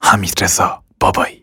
حمیدرضا بابایی.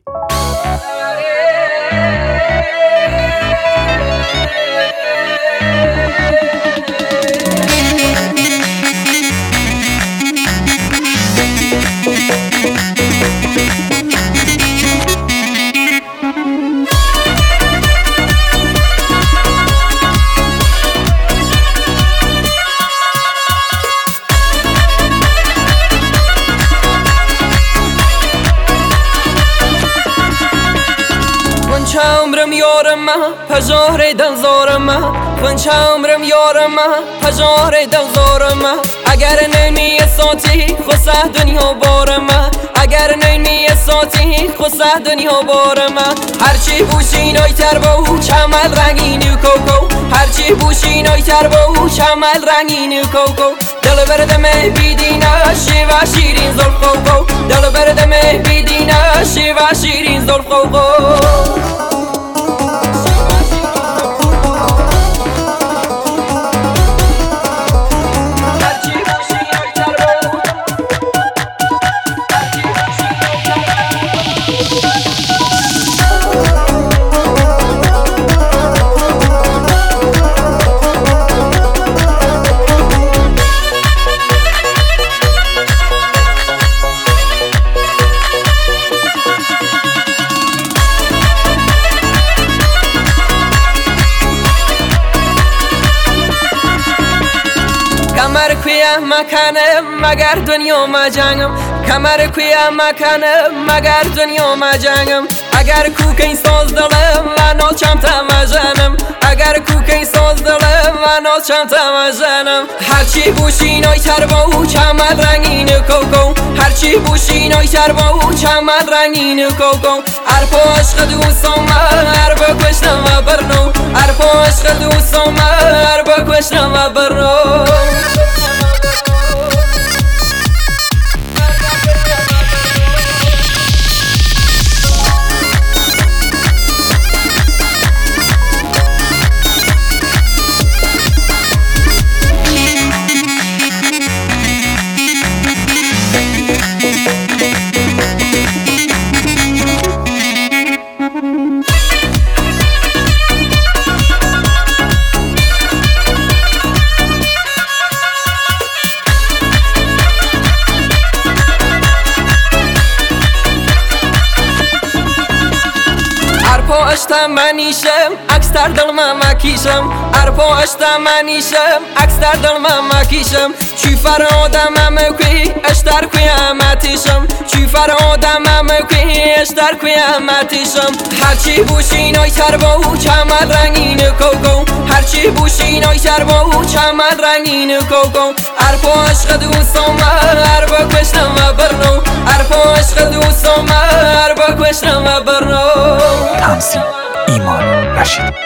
عمرم یارم پژار دلزارم خونچ عمرم یارم پژار دلزارم اگر نمی ساتی خسه دنیا بارم اگر نمی ساتی خسه دنیا بارم هرچی بوشینای تر بو چمل رنگین کوکو هرچی بوشینای تر بو چمل رنگین کوکو دل بردم بیدینه شیوا شیرین زلفو دل بردم بیدینه شیوا شیرین زلفو کمر کویا مکنم مگر دنیا ما جنگم کمر کویا مکنم مگر دنیا ما جنگم اگر کوکین ساز دلم و ناچم تمجنم اگر کوکین ساز دلم و ناچم تمجنم هرچی بوشینای تر با چمن رنگین کوکو هرچی بوشینای تر با چمن رنگین کوکو ارپا عشق دوستم هر بکشتم و برنو ارپا عشق دوستم هر بکشتم و برنو اشتا منیشم عکس در دل من مکیشم ارپا اشتا منیشم عکس در دل من مکیشم چی فرادم مکی اشتر قیامتیشم چی فرادم مکی اشتر قیامتیشم هرچی بوشینای تر با چمن رنگین کوکو هرچی بوشینای تر با چمن رنگین کوکو ارپا عشق دوستم هر بکشتم و برنو ارپا عشق دوستم هر بکشتم و برنو تمثیل ایمان رشید.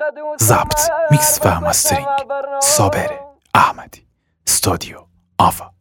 ضبط میکس و مسترینگ صابر احمدی استودیو آوا.